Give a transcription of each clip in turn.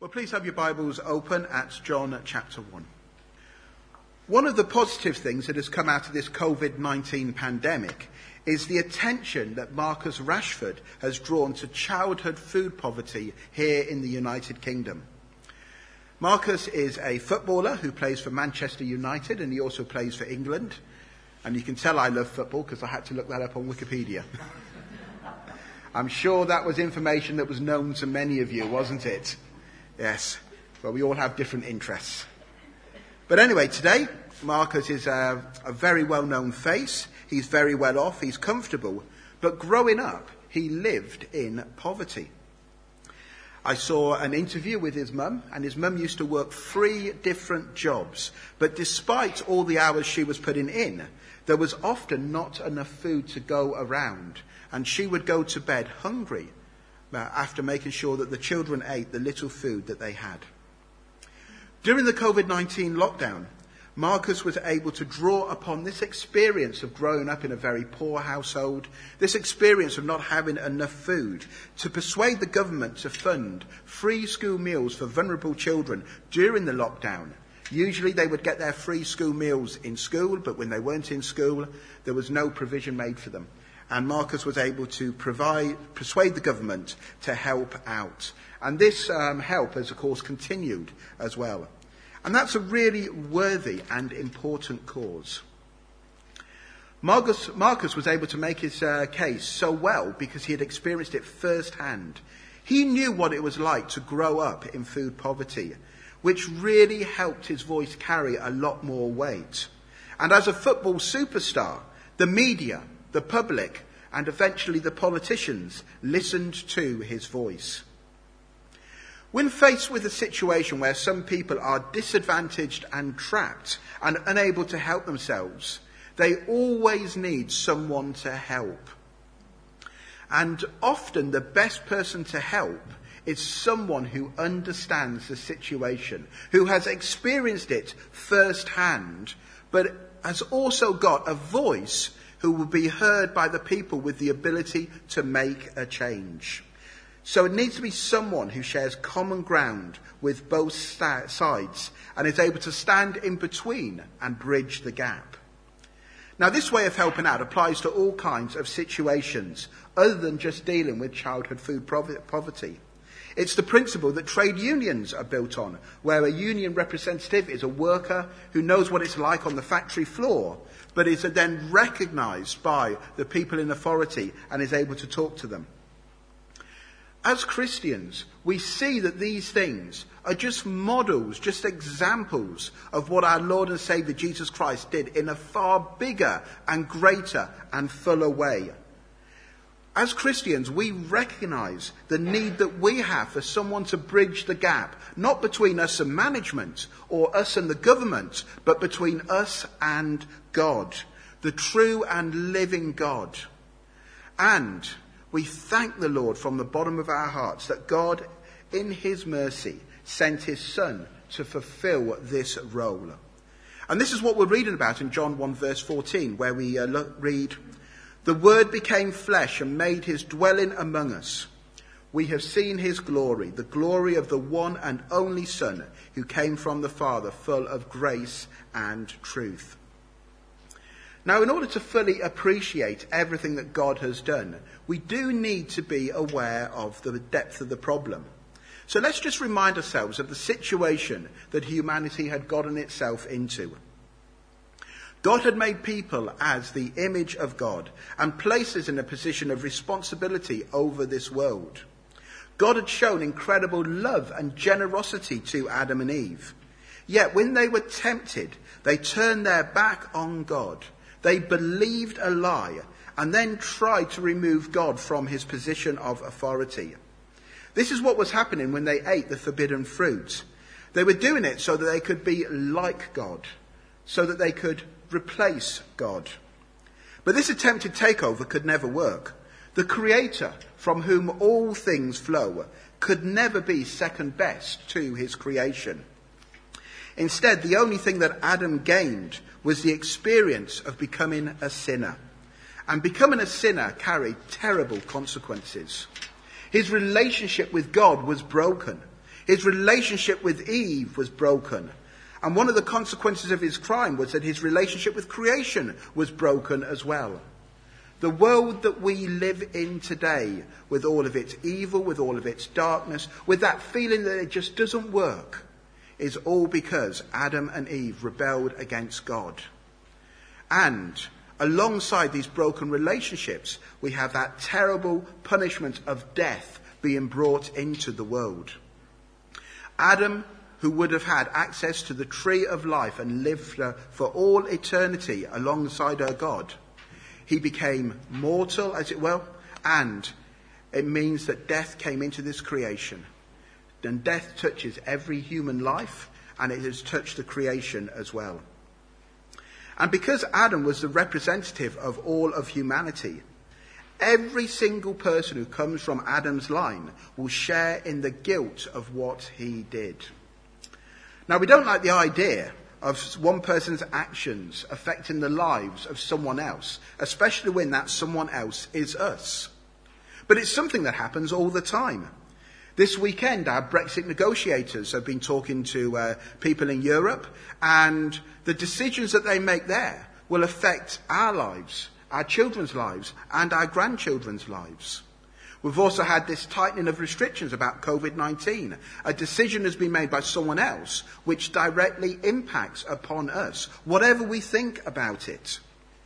Well, please have your Bibles open at John chapter 1. One of the positive things that has come out of this COVID-19 pandemic is the attention that Marcus Rashford has drawn to childhood food poverty here in the United Kingdom. Marcus is a footballer who plays for Manchester United, and he also plays for England. And you can tell I love football because I had to look that up on Wikipedia. I'm sure that was information that was known to many of you, wasn't it? Yes, well, we all have different interests. But anyway, today, Marcus is a very well-known face. He's very well off. He's comfortable. But growing up, he lived in poverty. I saw an interview with his mum, and his mum used to work 3 different jobs. But despite all the hours she was putting in, there was often not enough food to go around. And she would go to bed hungry after making sure that the children ate the little food that they had. During the COVID-19 lockdown, Marcus was able to draw upon this experience of growing up in a very poor household, this experience of not having enough food, to persuade the government to fund free school meals for vulnerable children during the lockdown. Usually they would get their free school meals in school, but when they weren't in school, there was no provision made for them. And Marcus was able to persuade the government to help out. And this help has, of course, continued as well. And that's a really worthy and important cause. Marcus was able to make his case so well because he had experienced it firsthand. He knew what it was like to grow up in food poverty, which really helped his voice carry a lot more weight. And as a football superstar, the media, the public, and eventually the politicians listened to his voice. When faced with a situation where some people are disadvantaged and trapped and unable to help themselves, they always need someone to help. And often the best person to help is someone who understands the situation, who has experienced it firsthand, but has also got a voice who will be heard by the people with the ability to make a change. So it needs to be someone who shares common ground with both sides and is able to stand in between and bridge the gap. Now, this way of helping out applies to all kinds of situations other than just dealing with childhood food poverty. It's the principle that trade unions are built on, where a union representative is a worker who knows what it's like on the factory floor, but is then recognised by the people in authority and is able to talk to them. As Christians, we see that these things are just models, just examples of what our Lord and Saviour Jesus Christ did in a far bigger and greater and fuller way. As Christians, we recognise the need that we have for someone to bridge the gap, not between us and management or us and the government, but between us and God, the true and living God. And we thank the Lord from the bottom of our hearts that God, in his mercy, sent his Son to fulfil this role. And this is what we're reading about in John 1 verse 14, where we read, "The Word became flesh and made his dwelling among us. We have seen his glory, the glory of the one and only Son who came from the Father, full of grace and truth." Now, in order to fully appreciate everything that God has done, we do need to be aware of the depth of the problem. So let's just remind ourselves of the situation that humanity had gotten itself into. God had made people as the image of God and placed us in a position of responsibility over this world. God had shown incredible love and generosity to Adam and Eve. Yet when they were tempted, they turned their back on God. They believed a lie and then tried to remove God from his position of authority. This is what was happening when they ate the forbidden fruit. They were doing it so that they could be like God, so that they could replace God. But this attempted takeover could never work. The Creator, from whom all things flow, could never be second best to his creation. Instead, the only thing that Adam gained was the experience of becoming a sinner. And becoming a sinner carried terrible consequences. His relationship with God was broken. His relationship with Eve was broken. And one of the consequences of his crime was that his relationship with creation was broken as well. The world that we live in today, with all of its evil, with all of its darkness, with that feeling that it just doesn't work, is all because Adam and Eve rebelled against God. And alongside these broken relationships, we have that terrible punishment of death being brought into the world. Adam, who would have had access to the tree of life and lived for all eternity alongside our God, he became mortal, as it were, and it means that death came into this creation. And death touches every human life, and it has touched the creation as well. And because Adam was the representative of all of humanity, every single person who comes from Adam's line will share in the guilt of what he did. Now, we don't like the idea of one person's actions affecting the lives of someone else, especially when that someone else is us. But it's something that happens all the time. This weekend, our Brexit negotiators have been talking to people in Europe, and the decisions that they make there will affect our lives, our children's lives, and our grandchildren's lives. We've also had this tightening of restrictions about COVID-19. A decision has been made by someone else which directly impacts upon us, whatever we think about it.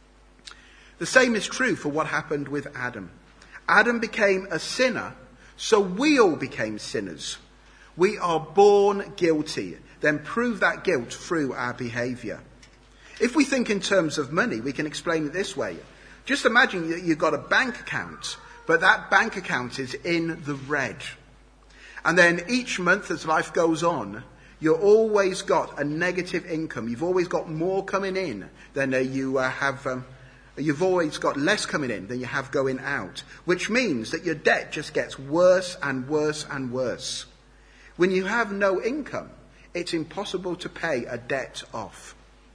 The same is true for what happened with Adam. Adam became a sinner, so we all became sinners. We are born guilty, then prove that guilt through our behaviour. If we think in terms of money, we can explain it this way. Just imagine that you've got a bank account, but that bank account is in the red. And then each month as life goes on, you've always got a negative income. You've always got more coming in than you have. You've always got less coming in than you have going out, which means that your debt just gets worse and worse and worse. When you have no income, it's impossible to pay a debt off.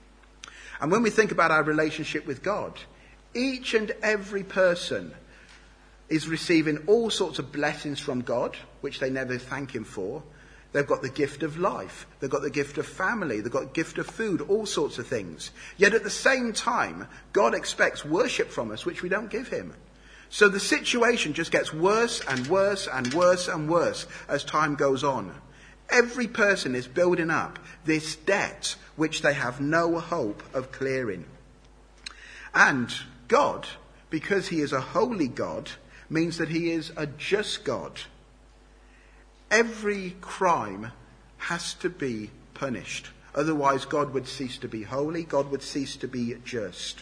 And when we think about our relationship with God, each and every person is receiving all sorts of blessings from God, which they never thank him for. They've got the gift of life. They've got the gift of family. They've got the gift of food, all sorts of things. Yet at the same time, God expects worship from us, which we don't give him. So the situation just gets worse and worse and worse and worse as time goes on. Every person is building up this debt which they have no hope of clearing. And God, because he is a holy God, means that he is a just God. Every crime has to be punished. Otherwise, God would cease to be holy. God would cease to be just.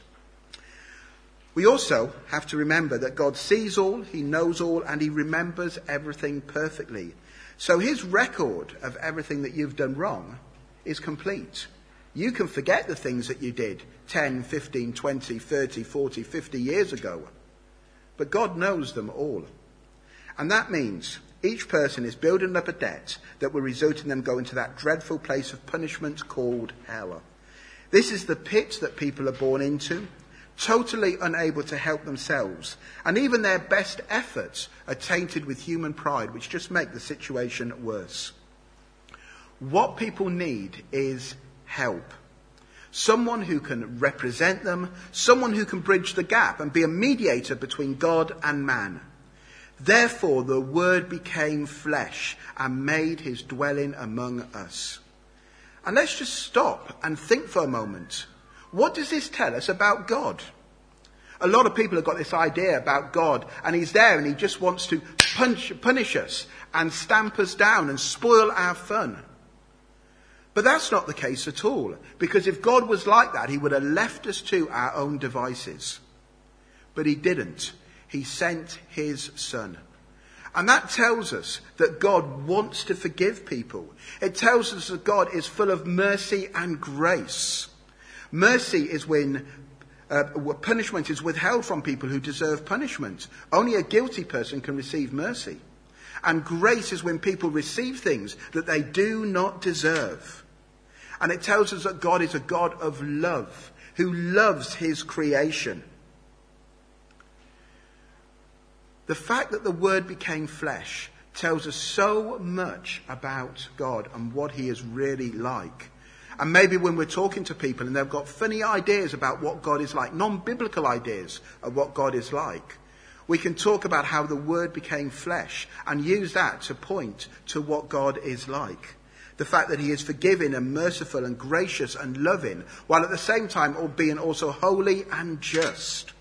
We also have to remember that God sees all, he knows all, and he remembers everything perfectly. So his record of everything that you've done wrong is complete. You can forget the things that you did 10, 15, 20, 30, 40, 50 years ago. But God knows them all. And that means each person is building up a debt that will result in them going to that dreadful place of punishment called hell. This is the pit that people are born into, totally unable to help themselves. And even their best efforts are tainted with human pride, which just make the situation worse. What people need is help. Someone who can represent them, someone who can bridge the gap and be a mediator between God and man. Therefore, the Word became flesh and made his dwelling among us. And let's just stop and think for a moment. What does this tell us about God? A lot of people have got this idea about God, and he's there and he just wants to punish us and stamp us down and spoil our fun. But that's not the case at all, because if God was like that, he would have left us to our own devices. But he didn't. He sent his son. And that tells us that God wants to forgive people. It tells us that God is full of mercy and grace. Mercy is when punishment is withheld from people who deserve punishment. Only a guilty person can receive mercy. And grace is when people receive things that they do not deserve. And it tells us that God is a God of love, who loves his creation. The fact that the Word became flesh tells us so much about God and what he is really like. And maybe when we're talking to people and they've got funny ideas about what God is like, non-biblical ideas of what God is like, we can talk about how the Word became flesh and use that to point to what God is like. The fact that he is forgiving and merciful and gracious and loving, while at the same time being also holy and just.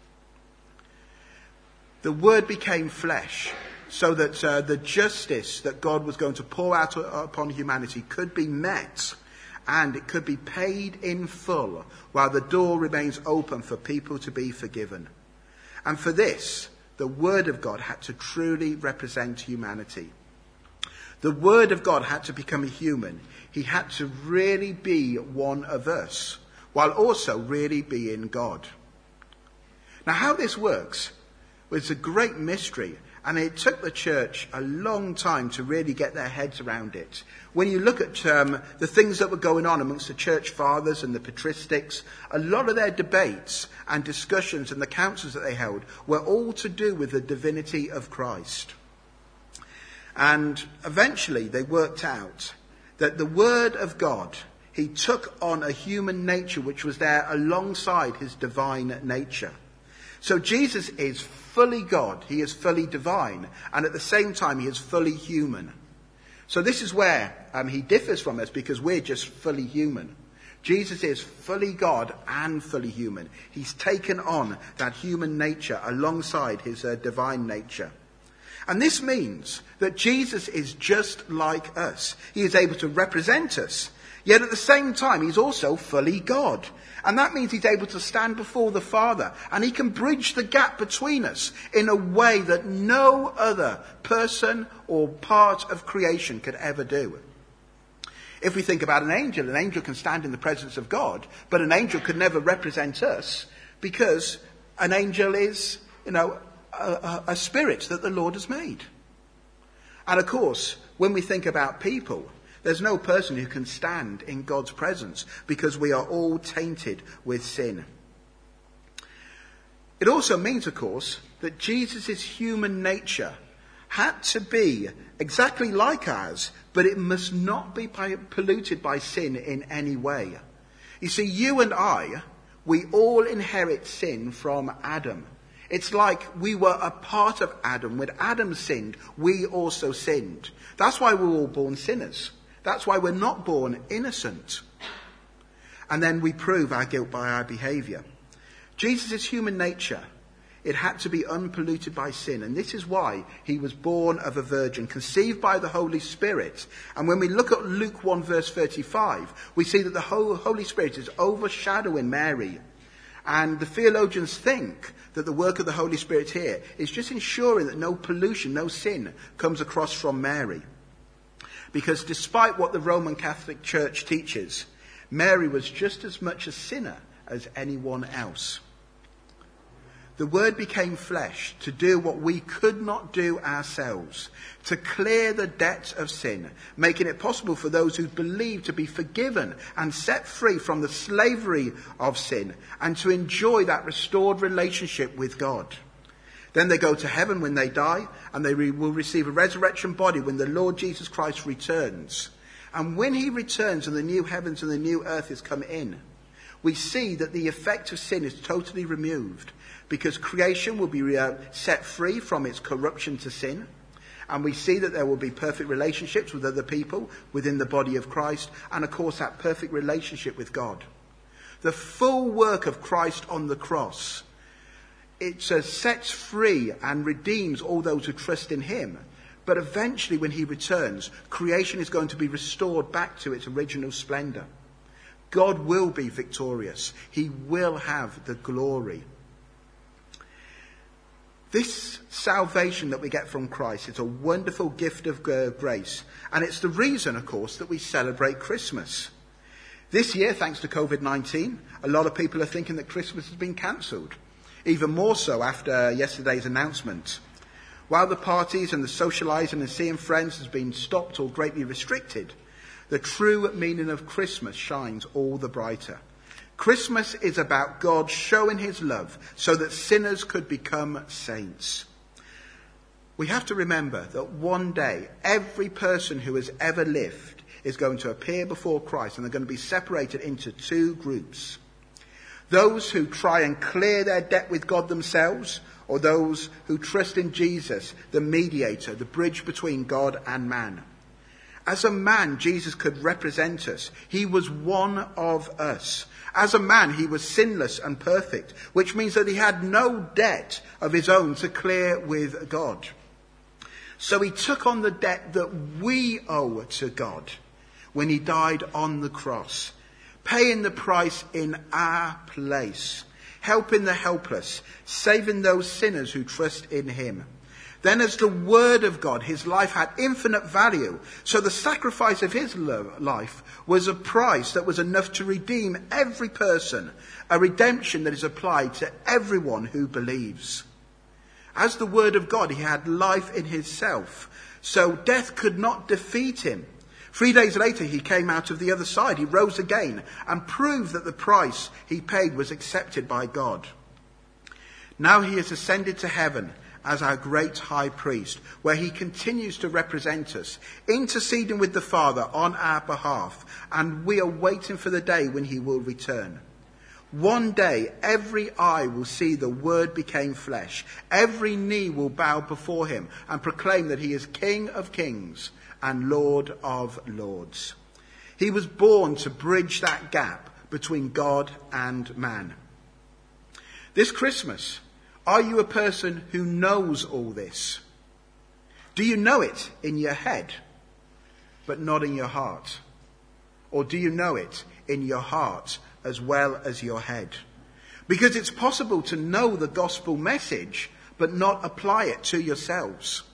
The Word became flesh so that the justice that God was going to pour out upon humanity could be met, and it could be paid in full, while the door remains open for people to be forgiven. And for this, the Word of God had to truly represent humanity. The Word of God had to become a human. He had to really be one of us, while also really being God. Now, how this works was a great mystery, and it took the church a long time to really get their heads around it. When you look at the things that were going on amongst the church fathers and the patristics, a lot of their debates and discussions and the councils that they held were all to do with the divinity of Christ. And eventually they worked out that the Word of God, he took on a human nature which was there alongside his divine nature. So Jesus is fully God, he is fully divine, and at the same time he is fully human. So this is where he differs from us, because we're just fully human. Jesus is fully God and fully human. He's taken on that human nature alongside his divine nature. And this means that Jesus is just like us. He is able to represent us, yet at the same time he's also fully God. And that means he's able to stand before the Father, and he can bridge the gap between us in a way that no other person or part of creation could ever do. If we think about an angel can stand in the presence of God, but an angel could never represent us, because an angel is, a spirit that the Lord has made. And of course, when we think about people, there's no person who can stand in God's presence, because we are all tainted with sin. It also means, of course, that Jesus' human nature had to be exactly like ours, but it must not be polluted by sin in any way. You see, you and I, we all inherit sin from Adam. It's like we were a part of Adam. When Adam sinned, we also sinned. That's why we're all born sinners. That's why we're not born innocent. And then we prove our guilt by our behaviour. Jesus' human nature, it had to be unpolluted by sin. And this is why he was born of a virgin, conceived by the Holy Spirit. And when we look at Luke 1 verse 35, we see that the Holy Spirit is overshadowing Mary. And the theologians think that the work of the Holy Spirit here is just ensuring that no pollution, no sin comes across from Mary. Because despite what the Roman Catholic Church teaches, Mary was just as much a sinner as anyone else. The Word became flesh to do what we could not do ourselves, to clear the debt of sin, making it possible for those who believe to be forgiven and set free from the slavery of sin, and to enjoy that restored relationship with God. Then they go to heaven when they die, and they will receive a resurrection body when the Lord Jesus Christ returns. And when he returns and the new heavens and the new earth has come in, we see that the effect of sin is totally removed, because creation will be set free from its corruption to sin. And we see that there will be perfect relationships with other people within the body of Christ, and of course that perfect relationship with God. The full work of Christ on the cross, it sets free and redeems all those who trust in him. But eventually when he returns, creation is going to be restored back to its original splendour. God will be victorious. He will have the glory. This salvation that we get from Christ is a wonderful gift of grace. And it's the reason, of course, that we celebrate Christmas. This year, thanks to COVID-19, a lot of people are thinking that Christmas has been cancelled. Even more so after yesterday's announcement. While the parties and the socialising and seeing friends has been stopped or greatly restricted, the true meaning of Christmas shines all the brighter. Christmas is about God showing his love so that sinners could become saints. We have to remember that one day every person who has ever lived is going to appear before Christ, and they're going to be separated into two groups. Those who try and clear their debt with God themselves, or those who trust in Jesus, the mediator, the bridge between God and man. As a man, Jesus could represent us. He was one of us. As a man, he was sinless and perfect, which means that he had no debt of his own to clear with God. So he took on the debt that we owe to God when he died on the cross, paying the price in our place, helping the helpless, saving those sinners who trust in him. Then as the Word of God, his life had infinite value. So the sacrifice of his life was a price that was enough to redeem every person, a redemption that is applied to everyone who believes. As the Word of God, he had life in himself, so death could not defeat him. 3 days later, he came out of the other side. He rose again and proved that the price he paid was accepted by God. Now he has ascended to heaven as our great high priest, where he continues to represent us, interceding with the Father on our behalf, and we are waiting for the day when he will return. One day, every eye will see the Word became flesh. Every knee will bow before him and proclaim that he is King of kings and Lord of lords. He was born to bridge that gap between God and man. This Christmas, are you a person who knows all this? Do you know it in your head, but not in your heart? Or do you know it in your heart as well as your head? Because it's possible to know the gospel message, but not apply it to yourselves.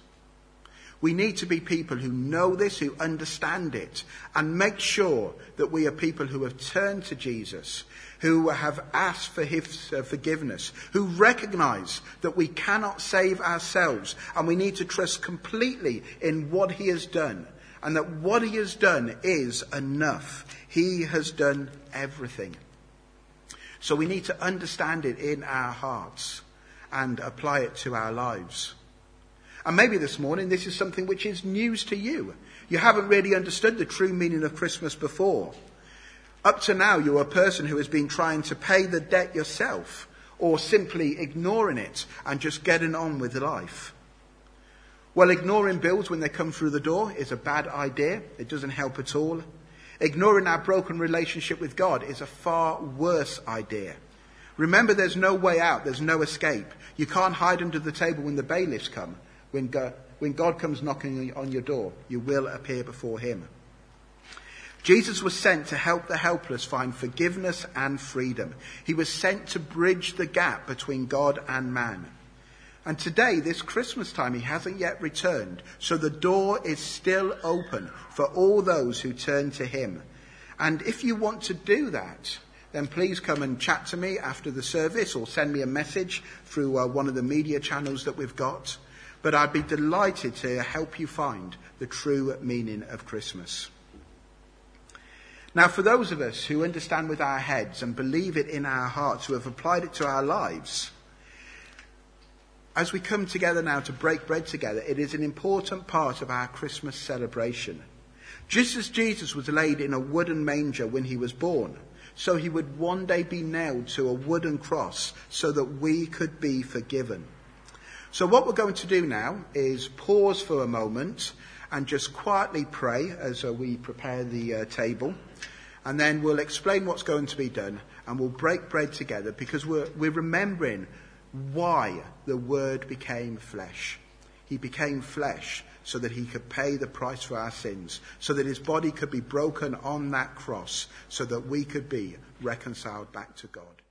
We need to be people who know this, who understand it, and make sure that we are people who have turned to Jesus, who have asked for his forgiveness, who recognize that we cannot save ourselves, and we need to trust completely in what he has done, and that what he has done is enough. He has done everything. So we need to understand it in our hearts and apply it to our lives. And maybe this morning this is something which is news to you. You haven't really understood the true meaning of Christmas before. Up to now, you're a person who has been trying to pay the debt yourself, or simply ignoring it and just getting on with life. Well, ignoring bills when they come through the door is a bad idea. It doesn't help at all. Ignoring our broken relationship with God is a far worse idea. Remember, there's no way out. There's no escape. You can't hide under the table when the bailiffs come. When God comes knocking on your door, you will appear before him. Jesus was sent to help the helpless find forgiveness and freedom. He was sent to bridge the gap between God and man. And today, this Christmas time, he hasn't yet returned. So the door is still open for all those who turn to him. And if you want to do that, then please come and chat to me after the service, or send me a message through one of the media channels that we've got. But I'd be delighted to help you find the true meaning of Christmas. Now, for those of us who understand with our heads and believe it in our hearts, who have applied it to our lives, as we come together now to break bread together, it is an important part of our Christmas celebration. Just as Jesus was laid in a wooden manger when he was born, so he would one day be nailed to a wooden cross so that we could be forgiven. So what we're going to do now is pause for a moment and just quietly pray as we prepare the table. And then we'll explain what's going to be done, and we'll break bread together, because we're remembering why the Word became flesh. He became flesh so that he could pay the price for our sins, so that his body could be broken on that cross, so that we could be reconciled back to God.